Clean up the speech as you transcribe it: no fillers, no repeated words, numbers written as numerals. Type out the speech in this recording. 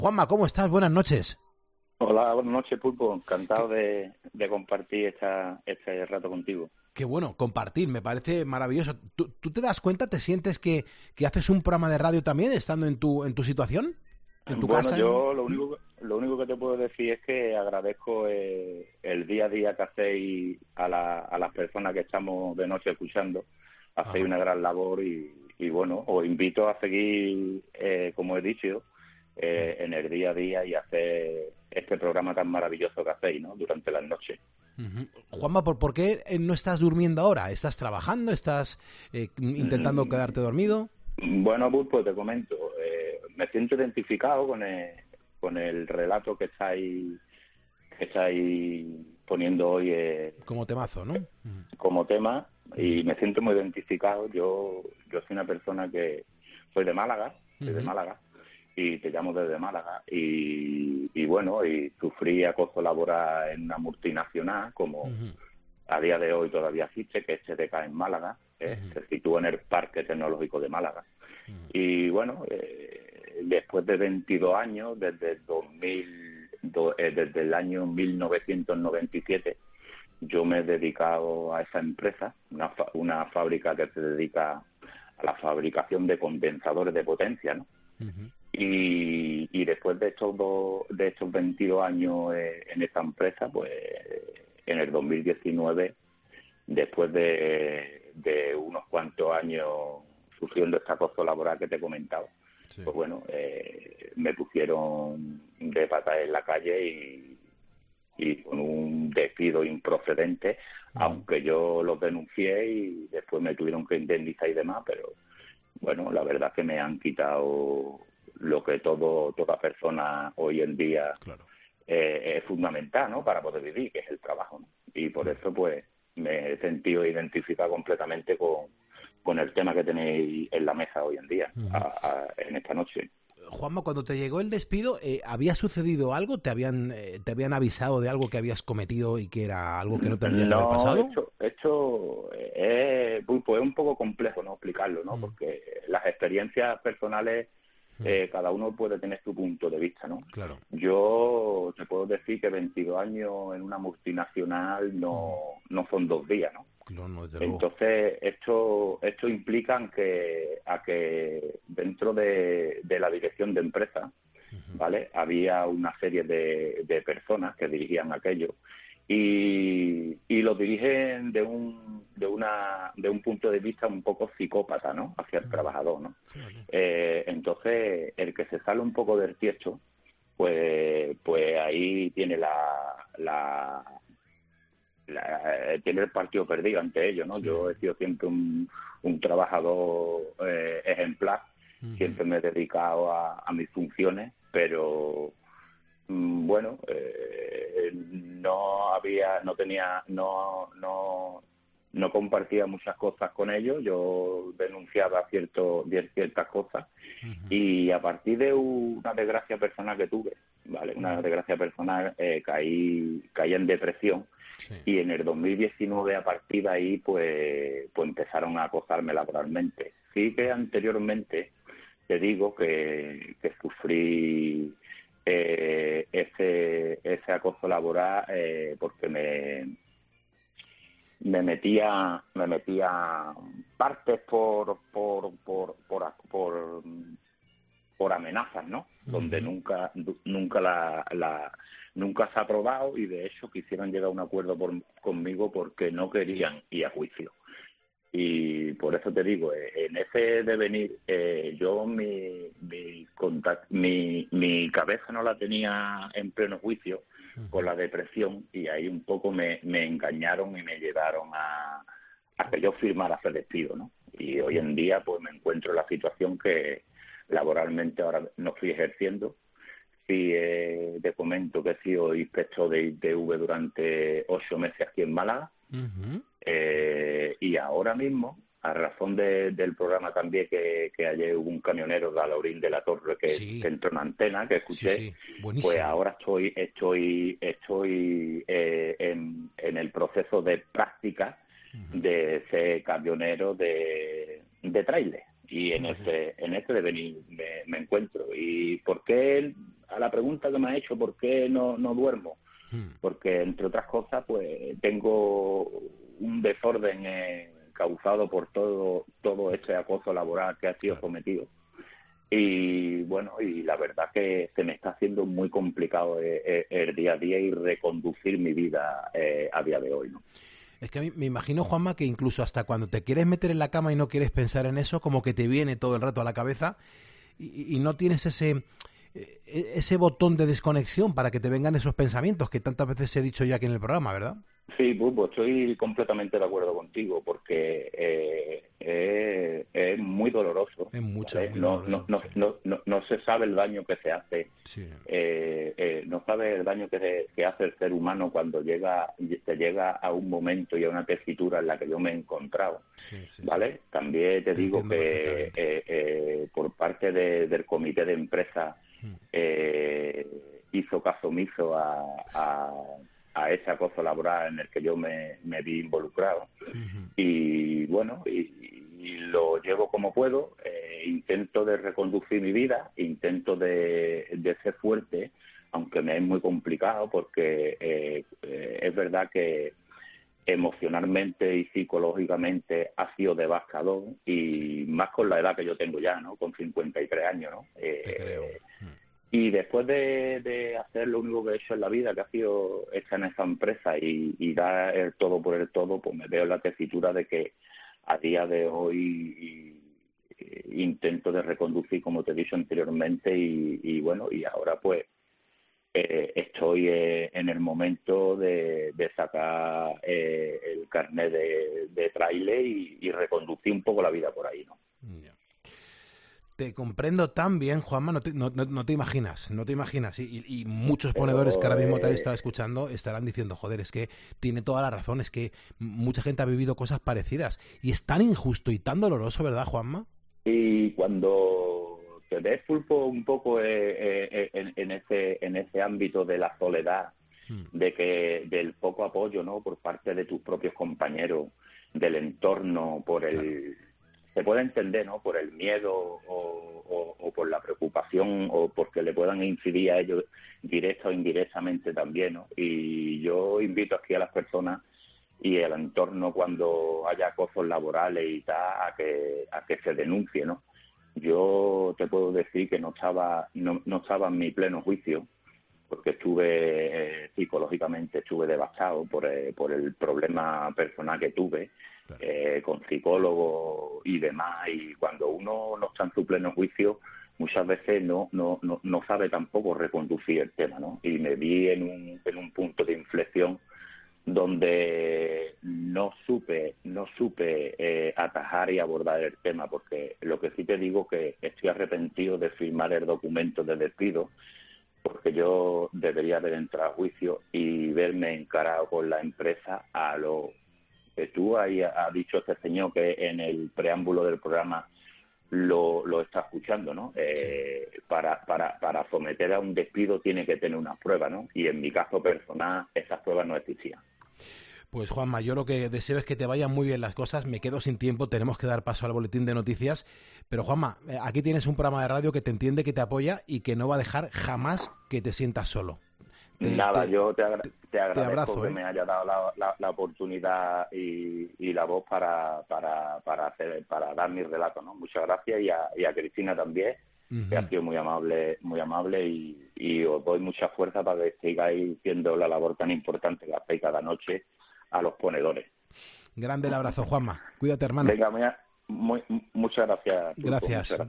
Juanma, ¿cómo estás? Buenas noches. Hola, buenas noches, Pulpo. Encantado de compartir este rato contigo. Qué bueno, compartir, me parece maravilloso. ¿Tú te das cuenta, te sientes que haces un programa de radio también, estando en tu situación? ¿En tu Bueno, casa? yo lo único que te puedo decir es que agradezco el día a día que hacéis a las personas que estamos de noche escuchando. Hacéis Ajá. una gran labor y bueno, os invito a seguir, como he dicho, en el día a día y hacer este programa tan maravilloso que hacéis, ¿no? Durante las noches. Ujú. Juanma, ¿por qué no estás durmiendo ahora? ¿Estás trabajando? ¿Estás intentando quedarte dormido? Bueno, pues te comento, me siento identificado con el relato que estáis poniendo hoy Como temazo, ¿no? como tema Ujú. y me siento muy identificado. Yo soy una persona que soy de Málaga, Ujú. y te llamo desde Málaga y bueno, y sufrí acoso laboral en una multinacional como Ujú. a día de hoy todavía existe, que es SDK en Málaga, Ujú. se sitúa en el Parque Tecnológico de Málaga. Ujú. Y bueno, después de 22 años, desde el año 1997, yo me he dedicado a esta empresa, una fábrica que se dedica a la fabricación de condensadores de potencia, ¿no? Ujú. Y después de estos 22 años en esta empresa, pues en el 2019, después de unos cuantos años sufriendo este acoso laboral que te he comentado, Sí. pues bueno, me pusieron de patas en la calle y con un despido improcedente, Ujú. aunque yo los denuncié y después me tuvieron que indemnizar y demás, pero bueno, la verdad es que me han quitado lo que toda persona hoy en día Claro, es fundamental, ¿no? Para poder vivir, que es el trabajo, ¿no? Y por claro. eso, pues, me he sentido identificado completamente con el tema que tenéis en la mesa hoy en día, Ujú. en esta noche. Juanma, cuando te llegó el despido, ¿había sucedido algo? ¿Te habían avisado de algo que habías cometido y que era algo que no tendría que haber No, pasado? pues es un poco complejo, ¿no? Explicarlo, ¿no? Mm. Porque las experiencias personales, Mm. cada uno puede tener su punto de vista, ¿no? Claro. Yo te puedo decir que 22 años en una multinacional Mm. no son 2 días, ¿no? Claro, no, desde luego. Entonces, esto implica a que dentro de la dirección de empresa, Ujú. ¿vale? Había una serie de personas que dirigían aquello y lo dirigen de un punto de vista un poco psicópata, ¿no? Hacia el Ujú. trabajador, ¿no? Fíjate. Entonces, el que se sale un poco del tiesto, pues ahí tiene tiene el partido perdido ante ellos, ¿no? Sí. Yo he sido siempre un trabajador ejemplar, Ujú. siempre me he dedicado a mis funciones, pero bueno, no compartía muchas cosas con ellos, yo denunciaba ciertas cosas Ujú. y a partir de una desgracia personal que tuve, ¿vale? Una Ujú. desgracia personal, caí en depresión Sí. y en el 2019 a partir de ahí pues empezaron a acosarme laboralmente. Sí que anteriormente te digo que sufrí ese acoso laboral porque me metía partes por amenazas, ¿no? Donde Ujú. nunca se ha aprobado y de hecho quisieron llegar a un acuerdo conmigo porque no querían ir a juicio. Y por eso te digo, en ese devenir, yo mi cabeza no la tenía en pleno juicio con Ujú. la depresión y ahí un poco me engañaron y me llevaron a que yo firmara ese despido, ¿no? Y hoy Ujú. en día pues me encuentro en la situación que laboralmente ahora no estoy ejerciendo. Sí, te comento que he sido inspector de ITV durante 8 meses aquí en Málaga. Ujú. Y ahora mismo, a razón del programa también que ayer hubo un camionero de Alaurín de la Torre que Sí, entró en antena, que sí, escuché, sí. pues Buenísimo. ahora estoy en el proceso de práctica Ujú. de ser camionero de tráiler. Y en Fíjate. este devenir me encuentro. ¿Y por qué a la pregunta que me ha hecho, ¿por qué no duermo? Porque, entre otras cosas, pues tengo un desorden causado por todo este acoso laboral que ha sido cometido. Y bueno, y la verdad que se me está haciendo muy complicado el día a día y reconducir mi vida a día de hoy, ¿no? Es que a mí me imagino, Juanma, que incluso hasta cuando te quieres meter en la cama y no quieres pensar en eso, como que te viene todo el rato a la cabeza y no tienes ese botón de desconexión para que te vengan esos pensamientos que tantas veces he dicho ya aquí en el programa, ¿verdad? Sí, Bulbo, estoy completamente de acuerdo contigo, porque es muy doloroso. Es mucho, ¿vale? muy doloroso. No se sabe el daño que se hace. Sí. No sabe el daño que hace el ser humano cuando se llega a un momento y a una tesitura en la que yo me he encontrado. Sí, ¿vale? Sí. También te digo que por parte del comité de empresa hizo caso omiso a ese acoso laboral en el que yo me vi involucrado. Y bueno, y lo llevo como puedo, intento de reconducir mi vida, intento de ser fuerte, aunque me es muy complicado porque es verdad que emocionalmente y psicológicamente ha sido devastador, y más con la edad que yo tengo ya, ¿no? Con 53 años, ¿no? Te creo. Y después de hacer lo único que he hecho en la vida, que ha sido estar en esa empresa y dar el todo por el todo, pues me veo en la tesitura de que a día de hoy intento de reconducir, como te he dicho anteriormente, y bueno, y ahora pues estoy en el momento de sacar el carnet de tráiler y reconducir un poco la vida por ahí, ¿no? Yeah. Te comprendo tan bien, Juanma, no te imaginas. Y muchos ponedores que ahora mismo te han estado escuchando estarán diciendo, joder, es que tiene toda la razón, es que mucha gente ha vivido cosas parecidas. Y es tan injusto y tan doloroso, ¿verdad, Juanma? Y cuando te ves, Pulpo, un poco en ese ámbito de la soledad, del poco apoyo, ¿no?, por parte de tus propios compañeros, del entorno, se puede entender, ¿no?, por el miedo o por la preocupación, o porque le puedan incidir a ellos directa o indirectamente también, ¿no? Y yo invito aquí a las personas y el entorno, cuando haya acosos laborales y tal, a que se denuncie, ¿no? Yo te puedo decir que no estaba en mi pleno juicio, porque psicológicamente estuve devastado por el problema personal que tuve, claro, con psicólogo y demás, y cuando uno no está en su pleno juicio, muchas veces no sabe tampoco reconducir el tema, ¿no? Y me vi en un punto de inflexión donde no supe atajar y abordar el tema, porque lo que sí te digo que estoy arrepentido de firmar el documento de despido, porque yo debería haber entrado a juicio y verme encarado con la empresa a lo que tú ahí has dicho este señor, que en el preámbulo del programa lo está escuchando, ¿no? Sí. Para someter a un despido tiene que tener unas pruebas, ¿no? Y en mi caso personal esas pruebas no existían. Pues Juanma, yo lo que deseo es que te vayan muy bien las cosas. Me quedo sin tiempo, tenemos que dar paso al boletín de noticias. Pero Juanma, aquí tienes un programa de radio que te entiende, que te apoya y que no va a dejar jamás que te sientas solo. Yo te agradezco que me haya dado la oportunidad y la voz para dar mi relato, ¿no? Muchas gracias, y a Cristina también, que ha sido muy amable, y os doy mucha fuerza para que sigáis haciendo la labor tan importante que hacéis cada noche a los ponedores. Grande el abrazo, Juanma. Cuídate, hermano. Venga, muchas gracias. Gracias.